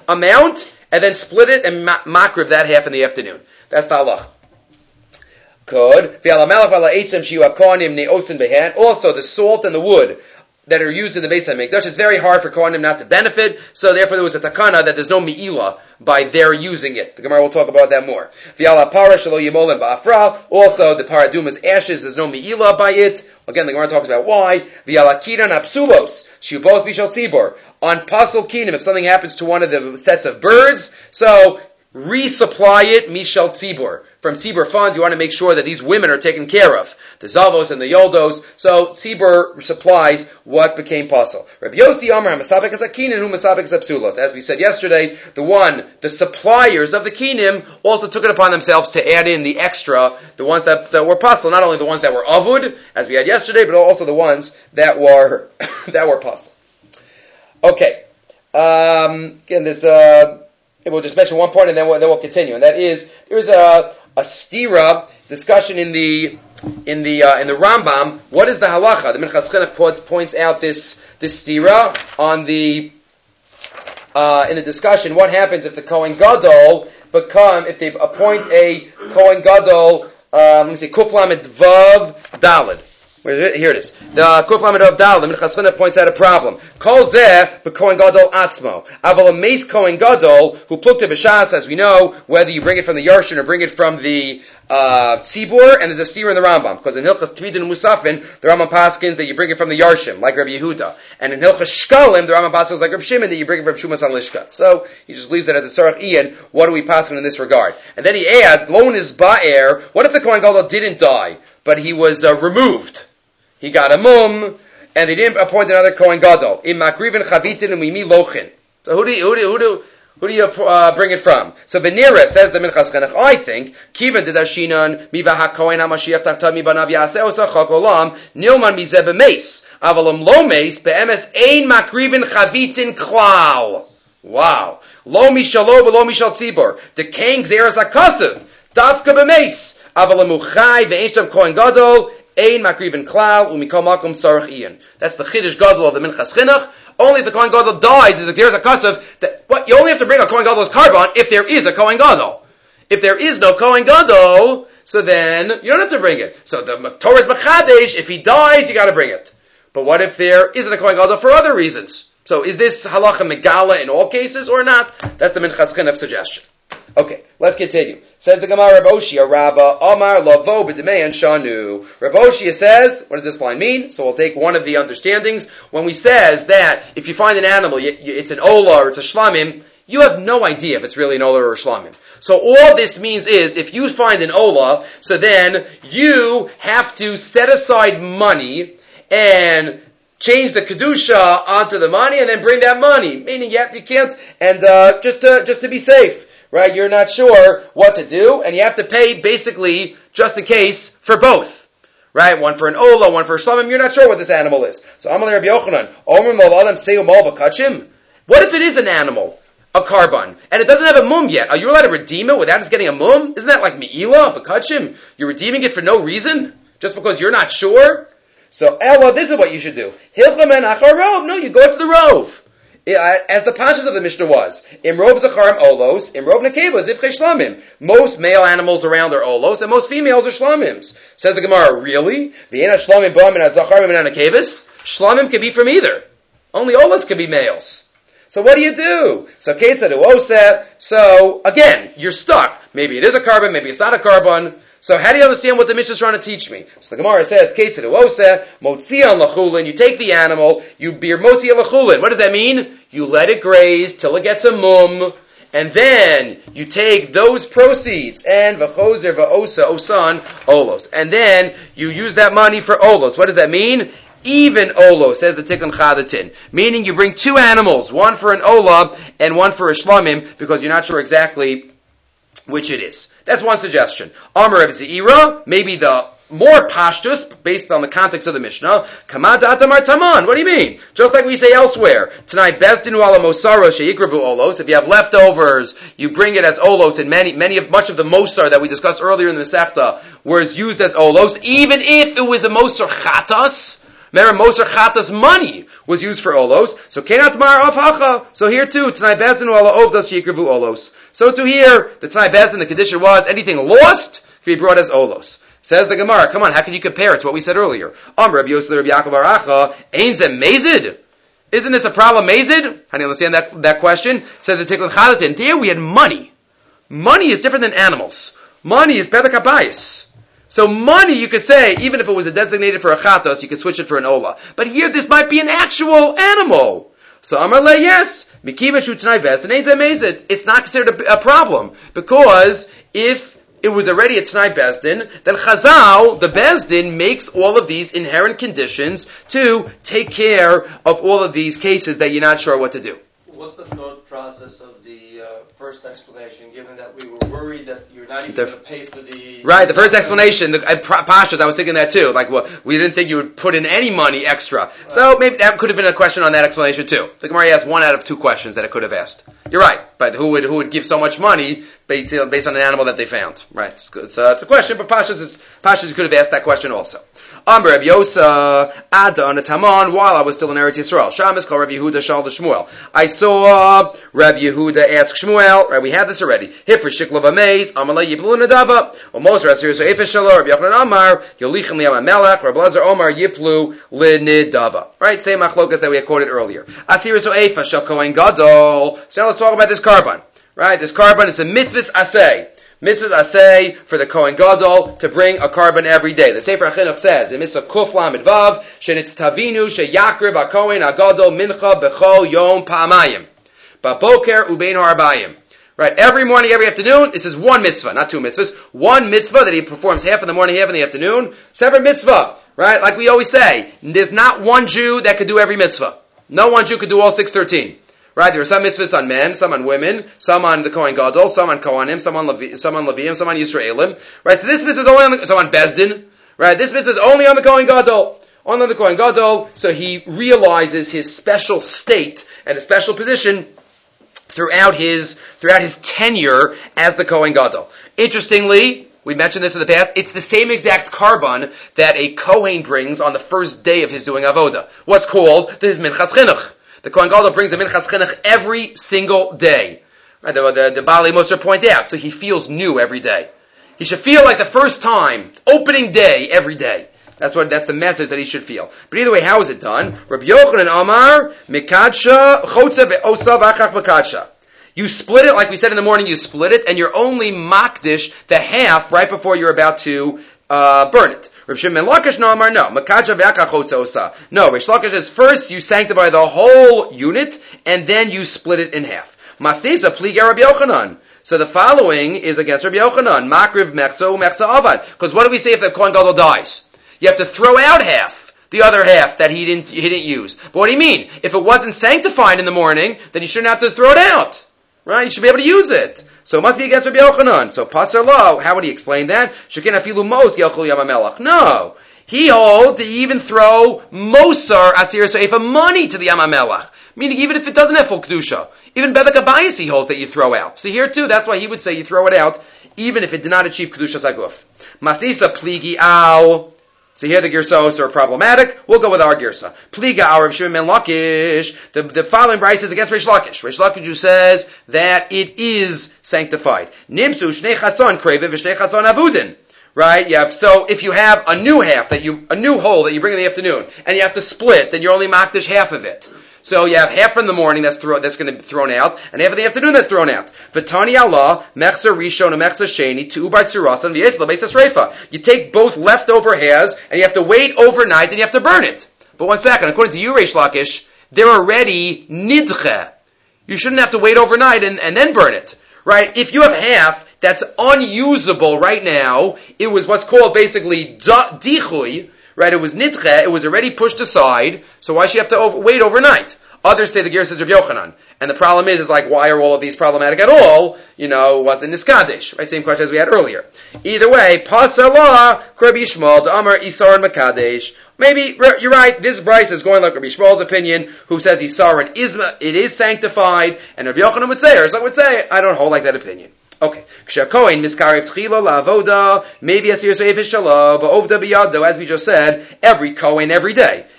amount and then split it and ma- makriv that half in the afternoon. That's the halach. Good. Also, the salt and the wood that are used in the Beis HaMikdash, it's very hard for Kohanim not to benefit, so therefore there was a takana that there's no mi'ilah by their using it. The Gemara will talk about that more. Also, the paraduma's ashes, there's no mi'ilah by it. Again, the Gemara talks about why. On pasul kinim, if something happens to one of the sets of birds, so resupply it, mishal tzibur. From tzibur funds, you want to make sure that these women are taken care of. The zavos and the yoldos. So tzibur supplies what became pasul. Rabbi Yossi Amar HaMasabek as a kinin, who masabek as a psulos. As we said yesterday, the one, the suppliers of the kinim also took it upon themselves to add in the extra, the ones that, that were pasul, not only the ones that were avud, as we had yesterday, but also the ones that were, that were pasul. Okay. Um, again, there's, uh, we'll just mention one point and then we'll, then we'll continue. And that is, there's a, a stira discussion in the, in the, uh, in the Rambam. What is the halacha? The Minchas Chinuch points out this, this stira on the, uh, in the discussion. What happens if the Kohen Gadol become, if they appoint a Kohen Gadol, um, let me see, Kuf Lamed Vav Daled. Where is it? Here it is. The Kuf Lamed Vav Daled, the Minchas Chinuch points out a problem. Kol zeh b'Kohen Gadol atzmo. Aval a meis Kohen Gadol who plukta b'shas, as we know, whether you bring it from the Yarshin or bring it from the uh, Tzibur, and there's a steer in the Rambam. Because in Hilchas Tvidin and Musafin, the Rambam paskins that you bring it from the Yarshim, like Rabbi Yehuda. And in Hilchas Shkalim, the Rambam paskins like Rabbi Shimon, that you bring it from Shumas Alishka. So, he just leaves it as a Tzarech Ian. What do we paskin in this regard? And then he adds, Lo Nizba'er, what if the Kohen Gadol didn't die, but he was uh, removed? He got a mum, and they didn't appoint another Kohen Gadol. In Makrivin Chavitin and Mimi Lochin. So who do you, who do you, who do, who do you uh, bring it from? So Benira says the Minchas Chinuch, I think, Kivan Didashinan, Miva HaKohen HaMashiach Tachtav Mi Banav Yaseh Osa Chok Olam, Nilman Mizeh B'meis. Avalam Lo Meis, Be'emes Ein Makrivin Chavitin Klal. Wow. Lo Mishalo V'lo Mishal Tzibor. Decaying Gzeras HaKasev. Dafka B'meis. Avalam Uchai Ve'ein Shem Kohen Gadol, Ein Makrivin Klal, Umikol Makom Sarach Ian. That's the Chiddush Gadol of the Minchas Chinuch. Only if the Kohen Gadol dies is a Gzeras HaKasev, that what you only have to bring a Kohen Gadol's carbon if there is a Kohen Gadol. If there is no Kohen Gadol, so then you don't have to bring it. So the Torah is Machadesh, if he dies, you gotta bring it. But what if there isn't a Kohen Gadol for other reasons? So is this halacha megala in all cases or not? That's the Minchas Chinuch suggestion. Okay, let's continue. Says the Gemara, Reb Oshia, Rabba, Amar, Lavo, B'demei, and Shanu. Reb Oshia says, what does this line mean? So we'll take one of the understandings. When we says that if you find an animal, you, you, it's an ola or it's a shlamim, you have no idea if it's really an ola or a shlamim. So all this means is, if you find an ola, so then you have to set aside money and change the kedusha onto the money and then bring that money. Meaning you, have, you can't, and uh, just to, just to be safe. Right, you're not sure what to do, and you have to pay basically just in case for both. Right, one for an ola, one for a shlamim. You're not sure what this animal is. So Amalei Rabbi Yochanan, Omer Mol Adam Seu Mol B'Kachim. What if it is an animal, a carbon, and it doesn't have a mum yet? Are you allowed to redeem it without it's getting a mum? Isn't that like Me'ilah, B'Kachim? You're redeeming it for no reason, just because you're not sure. So Ella, this is what you should do. Hilchamen Achar Rov. No, you go to the Rov. As the Pashas of the Mishnah was, Imrov Zacharim Olos, Imrov Nekeva Zivchei Shlamim. Most male animals around are Olos, and most females are Shlamims. Says the Gemara, really? V'yena Shlamim Bam and Zacharim and Nekevas? Shlamim can be from either. Only Olos can be males. So what do you do? So Ketzad Uoseh. So again, you're stuck. Maybe it is a carbon, maybe it's not a carbon. So how do you understand what the Mishnah is trying to teach me? So the Gemara says, Ketzad Uoseh, Motzian Lachulin. You take the animal, you beer Motzian Lachulin. What does that mean? You let it graze till it gets a mum, and then you take those proceeds and v'chozer v'osa osan olos, and then you use that money for olos. What does that mean? Even olos, says the Tikkun Chadatin, meaning you bring two animals, one for an ola and one for a shlamim, because you're not sure exactly which it is. That's one suggestion. Amar Reb Zeira, maybe the more pashtus, based on the context of the Mishnah, Kamad Atamar Taman. What do you mean? Just like we say elsewhere, tonight, Bezdinu ala Mosaro sheyikravu olos. If you have leftovers, you bring it as olos, and many, many of, much of the Mosar that we discussed earlier in the Masechta was used as olos, even if it was a Mosar Chatas. Remember, Mosar Chatas money was used for olos. So kenat mar of hacha. So here too, Tanai Bezdin wala ovdos yikravu olos. So to here, the Tanai Bezdin, the condition was anything lost can be brought as olos. Says the Gemara, come on, how can you compare it to what we said earlier? Am Rabbi Yosef Rabbi Yaakov bar Acha, ain't ze mazid? Isn't this a problem, mazid? How do you understand that, that question? Says the Tikkun Chalatin, there we had money. Money is different than animals. Money is pedek habayis. So money, you could say, even if it was a designated for a chatos, you could switch it for an ola. But here, this might be an actual animal. So Amar le, yes. Mikiva shu t'nai vest, and amazed. It's not considered a, a problem. Because if it was already a t'nai bezdin, then Chazal, the bezdin, makes all of these inherent conditions to take care of all of these cases that you're not sure what to do. What's the thought process of the uh, first explanation, given that we were worried that you're not even going to pay for the... Right, the first explanation, the, uh, Pashas, I was thinking that too. Like, well, we didn't think you would put in any money extra. Right. So maybe that could have been a question on that explanation too. The Gemara asked one out of two questions that it could have asked. You're right, but who would who would give so much money based, based on an animal that they found? Right, it's, good. So it's a question, but Pashas, is, Pashas could have asked that question also. Amber Rabbi Yosa, Adon, Taman, while I was still in Eretz Yisrael. Shamas called Rabbi Yehuda, Shal the Shmuel. I saw Rabbi Yehuda ask Shmuel, right, we had this already. Hifra Shiklav Amaze, Amalei Yiplu Nadava, Omos Rasir So Efe Shalo, Rabbi Yochanan Amar, Yolichem Liyam Amelech, Rabbi Lazar Omar Yiplu Linidava. Right, same machlokas that we had quoted earlier. Asir So Efe Shal Kohen Gadol. So now let's talk about this carbon. Right, this carbon is a mitzvahs asay. Mitzvahs asay for the Kohen Gadol to bring a carbon every day. The Sefer HaChinuch says in Mitzvah Kuf Lamed Vav, Shenitz Tavinu Sheyakriv HaKohen HaGadol Mincha B'chol Yom Pa'amayim Ba'boker Ubein Ha'arbayim. Right, every morning, every afternoon, this is one mitzvah, not two mitzvahs. One mitzvah that he performs half in the morning, half in the afternoon. Separate mitzvah. Right, like we always say, there's not one Jew that could do every mitzvah. No one Jew could do all six thirteen. Right, there are some mitzvahs on men, some on women, some on the Kohen Gadol, some on Kohanim, some on Levi, some on Leviim, some on Yisraelim. Right, so this mitzvah is only on the, some on Bezdin. Right, this mitzvah is only on the Kohen Gadol. Only on the Kohen Gadol, so he realizes his special state and his special position throughout his, throughout his tenure as the Kohen Gadol. Interestingly, we mentioned this in the past, it's the same exact carbon that a Kohen brings on the first day of his doing Avodah. What's called the Minchas Chinuch. The Kohen Gadol brings a Minchas Chinuch every single day. Right, the, the, the Baalei Mussar point out, so he feels new every day. He should feel like the first time, opening day every day. That's what, that's the message that he should feel. But either way, how is it done? Rabbi Yochanan Amar, Mikadsha, Chotza ve'osav achach Mikadsha. You split it, like we said in the morning, you split it, and you're only makdish the half right before you're about to uh, burn it. Reb Shimon Lakish no Amar, no. Makadsha ve'achach chotza osa. No, Rish Lakish says first you sanctify the whole unit, and then you split it in half. Masisa pliga Rabbi Yochanan. So the following is against Rabbi Yochanan. Makriv mechso mechsa avad. Because what do we say if the Kohen Gadol dies? You have to throw out half, the other half that he didn't he didn't use. But what do you mean? If it wasn't sanctified in the morning, then you shouldn't have to throw it out. Right? You should be able to use it. So it must be against Rabbi Yochanan. So Pasar Lo, how would he explain that? Shekin afilu mos yachol yam hamelach. No. He holds that you even throw Mosar Asir Seifa money to the Yam HaMelech. Meaning even if it doesn't have full Kedusha. Even Bedek Abayis he holds that you throw out. So here too, that's why he would say you throw it out, even if it did not achieve Kedusha Saguf. Masisa Pligi Al. So here the Girsos are problematic. We'll go with our Girsa. Pliga our Reb Shimon ben Lakish. The, the following Bryce is against Rish Lakish. Rish Lakish who says that it is sanctified. Nimsu Shnei Chatzon Kreviv Shnei Chatzon Avudin. Right? You have, so if you have a new half that you, a new hole that you bring in the afternoon, and you have to split, then you're only makdish half of it. So you have half in the morning that's throw, that's going to be thrown out, and half in the afternoon that's thrown out. V'tani Allah, mechzer rishon and mechzer sheni, to ubar tzirasan v'yesla beis reifa. You take both leftover hairs, and you have to wait overnight, and you have to burn it. But one second, according to you, Reish Lakish, they're already nidche. You shouldn't have to wait overnight and, and then burn it. Right? If you have half that's unusable right now, it was what's called basically dichui, right? It was nidche, it was already pushed aside, so why should you have to over, wait overnight? Others say the Ger says Rabbi Yochanan. And the problem is, is like, why are all of these problematic at all? You know, was in Niskadesh, right? Same question as we had earlier. Either way, Pasala, Rabbi Yishmael, Amar, Isar, and Makadesh. Maybe, you're right, this Bryce is going like Rabbi Yishmael's opinion, who says Isar and Isma, it is sanctified, and Rabbi Yochanan would say, or someone would say, I don't hold like that opinion. Okay. Kshakoin miskarev tchila la'avoda, maybe asir seif shalom, ovda biyado, as we just said, every Kohen every day.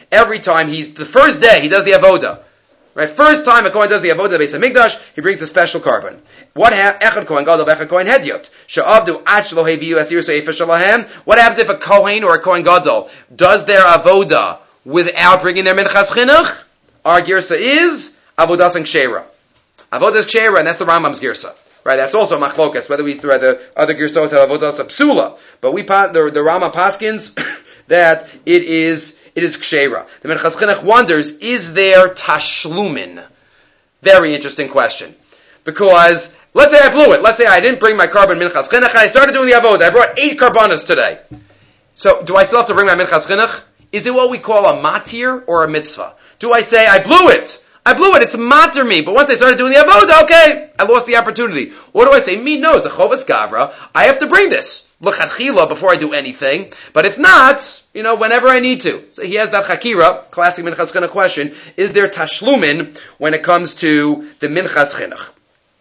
every time he's, the first day he does the avoda. Right, first time a Kohen does the avodah Beis Hamikdash, he brings a special carbon. What happens? Echad Kohen Gadol, Echad Kohen Hedyot. She'avdu ach lo heviu asir seifah shalahem. What happens if a Kohen or a Kohen Gadol does their avodah without bringing their minchas chinuch? Our girsa is avodas and kshera. Avodas kshera, and that's the Rambam's girsa. Right, that's also machlokas. Whether we through the other girsos have avodas psula, but we the the Rambam paskins that it is. It is kshera. The Minchas Chinuch wonders, is there tashlumin? Very interesting question. Because, let's say I blew it. Let's say I didn't bring my carbon Minchas Chinuch. I started doing the avodah. I brought eight carbonas today. So, do I still have to bring my Minchas Chinuch? Is it what we call a matir or a mitzvah? Do I say, I blew it? I blew it. It's matir me. But once I started doing the avodah, okay, I lost the opportunity. Or do I say, me no, it's a chovas gavra. I have to bring this. L'chadchila before I do anything. But if not, you know, whenever I need to. So he has that chakira, classic Minchas Chinuch question, is there tashlumin when it comes to the Minchas Chinuch?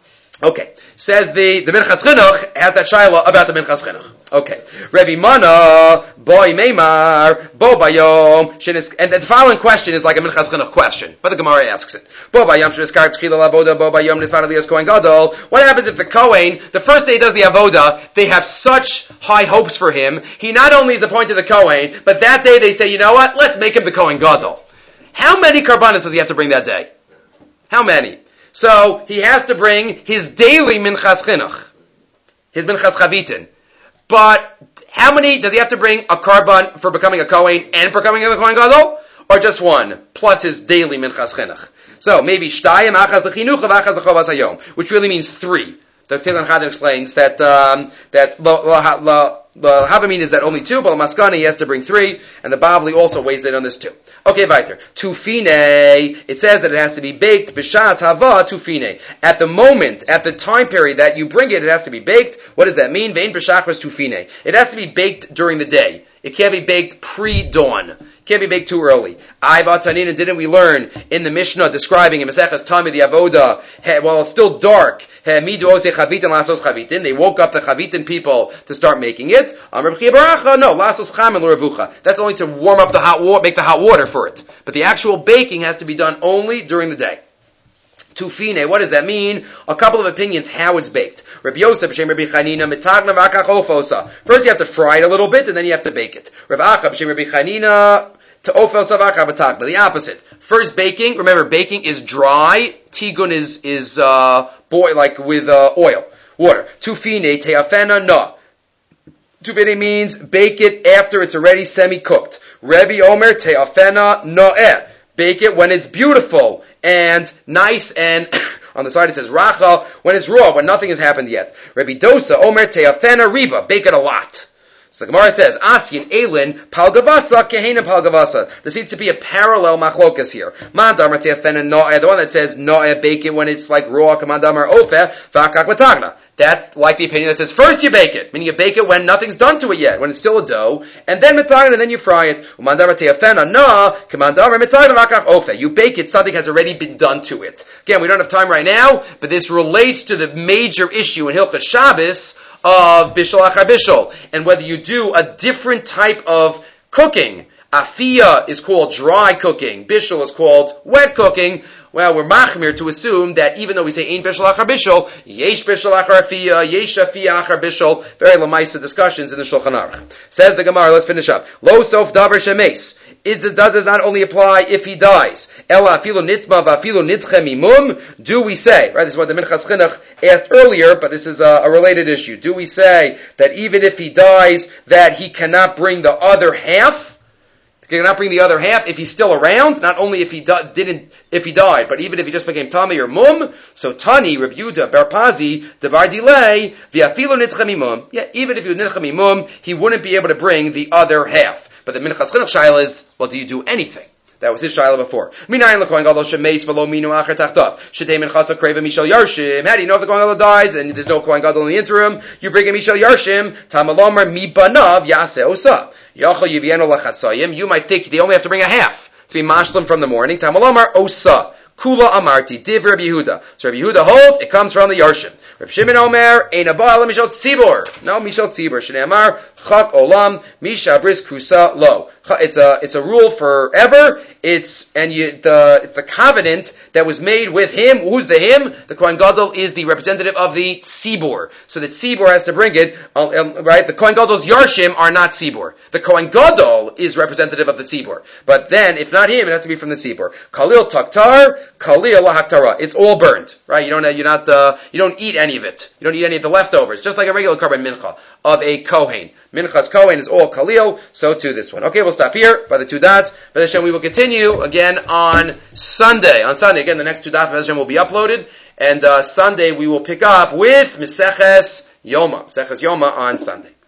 Okay. Says the, the Minchas Chinuch has that shaila about the Minchas Chinuch. Okay. Revi Mana, Boy Meimar, Bo Bayom, and the following question is like a Minchas Chinuch question, but the Gemara asks it. Bo Bayom, Sheniskar Tchila Lavoda, Bo Bayom, Nisvan Elias Kohen Gadol. What happens if the Kohen, the first day he does the Avoda, they have such high hopes for him, he not only is appointed the Kohen, but that day they say, you know what, let's make him the Kohen Gadol. How many karbanas does he have to bring that day? How many? So, he has to bring his daily Minchas Chinuch, his Minchas Chavitin. But, how many does he have to bring a carbon for becoming a Kohen and for becoming a Kohen Gadol? Or just one, plus his daily Minchas Chinuch? So, maybe Shtayim Achaz L'Chinuch of Achaz L'Chovas Hayom, which really means three. The Tilan Chadin explains that, um, that lo, lo, lo, the Havamin is that only two, but Maskana he has to bring three, and the Bavli also weighs in on this too. Okay, weiter. Tufine, it says that it has to be baked, B'shas Hava Tufine. At the moment, at the time period that you bring it, it has to be baked. What does that mean? Vein B'shachras Tufine. It has to be baked during the day. It can't be baked pre-dawn. It can't be baked too early. Aiva Tanina, didn't we learn in the Mishnah describing in Maseches Tami the Avoda, while it's still dark, they woke up the Chavitin people to start making it. No, that's only to warm up the hot water, make the hot water for it. But the actual baking has to be done only during the day. Tufine, what does that mean? A couple of opinions how it's baked. Rabbi Yosef, Shem Rabbi Chanina, mitagna v'akach ofosa. First you have to fry it a little bit, and then you have to bake it. Rav Achab, Shem Rabbi Chanina, to ofel savachah b'tagna. The opposite. First baking, remember baking is dry, tigun is, is, uh, boil, like with, uh, oil, water. Tufine, teafena, no. Tufine means bake it after it's already semi-cooked. Rebbe Omer, teafena, no'eh. Bake it when it's beautiful and nice, and on the side it says racha, when it's raw, when nothing has happened yet. Rebbe Dosa, Omer teafena riba, bake it a lot. So the Gemara says, Asyin Elin Palgavasa Kehena Palgavasa. There seems to be a parallel machlokas here. Mandamar teafena no'eh, the one that says no'eh, bake it when it's like raw, kamandamar ofeh, v'akak vatagna. That's like the opinion that says first you bake it, meaning you bake it when nothing's done to it yet, when it's still a dough, and then mitagna, and then you fry it. You bake it, something has already been done to it. Again, we don't have time right now, but this relates to the major issue in Hilchos Shabbos of bishul achar bishul, and whether you do a different type of cooking. Afiyah is called dry cooking, bishul is called wet cooking. Well, we're machmir to assume that even though we say ain't bishul achar bishul, yesh bishul achar afiyah, yesh afiyah achar bishul, very lamaisa discussions in the Shulchan Aruch. Says the Gemara, let's finish up. Lo sof davar shemes. It does not only apply if he dies. Ela afilu nitma v'afilu nitche mimum. Do we say, right, this is what the Minchas Chinuch asked earlier, but this is a, a related issue. Do we say that even if he dies, that he cannot bring the other half? He cannot bring the other half if he's still around, not only if he di- didn't, if he died, but even if he just became Tami or Mum. So Tani, Reb Yehuda, Bar Pazi, Devar Dilei, V'afilu nitcha mimum. Yeah, even if he was nitcha mimum, he wouldn't be able to bring the other half. But the Minchas Chinuch shaila is, well, do you do anything? That was his shaila before. Minayin l'kohen gadol shemeis v'lo minu acher tachtav. Shetei minchasa kreva mishal yarshim. How do you know if the kohen gadol dies and there's no kohen gadol in the interim? You bring a mishal yarshim. Tamalomar mi banav yaseh osa. Yachal yivienu lachatzayim. You might think they only have to bring a half to be mashlim from the morning. Tamalomar osa. Kula amarti div Rabbi Yehuda. So Rabbi Yehuda holds it comes from the yarshim. Reb Shimon Omer ein abal mishal tzibur. No mishal tzibur. Shnei amar Chak olam misha bris krusa lo. It's a it's a rule forever. It's and you the the covenant that was made with him. Who's the him? The Kohen Gadol is the representative of the tzibur. So the tzibur has to bring it. Um, right? The Kohen Gadol's yarshim are not tzibur. The Kohen Gadol is representative of the tzibur. But then, if not him, it has to be from the tzibur. Kalil taktar, kalil lahaktara. It's all burned. Right? You don't you're not uh, you don't eat any of it. You don't eat any of the leftovers. Just like a regular korban mincha of a kohen. Mincha's kohen is all kalil. So too this one. Okay, we'll stop here by the two dots. But Hashem, we will continue again on Sunday. On Sunday, again, the next two dots Hashem will be uploaded, and uh, Sunday we will pick up with Meseches Yoma. Meseches Yoma on Sunday.